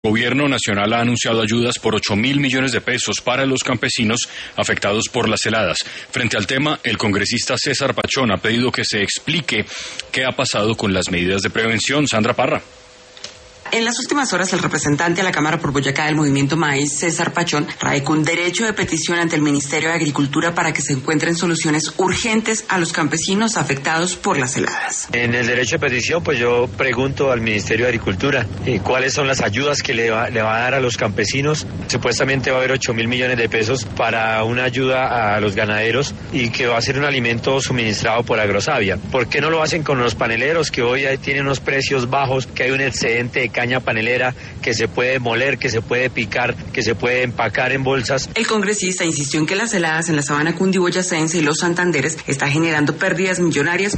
El Gobierno Nacional ha anunciado ayudas por 8.000 millones de pesos para los campesinos afectados por las heladas. Frente al tema, el congresista César Pachón ha pedido que se explique qué ha pasado con las medidas de prevención. Sandra Parra. En las últimas horas, el representante a la Cámara por Boyacá del Movimiento Maíz, César Pachón, radicó un derecho de petición ante el Ministerio de Agricultura para que se encuentren soluciones urgentes a los campesinos afectados por las heladas. En el derecho de petición, pues yo pregunto al Ministerio de Agricultura cuáles son las ayudas que le va a dar a los campesinos. Supuestamente va a haber 8.000 millones de pesos para una ayuda a los ganaderos y que va a ser un alimento suministrado por Agrosavia. ¿Por qué no lo hacen con los paneleros que hoy tienen unos precios bajos, que hay un excedente de caña panelera que se puede moler, que se puede picar, que se puede empacar en bolsas? El congresista insistió en que las heladas en la sabana cundiboyacense y los Santanderes están generando pérdidas millonarias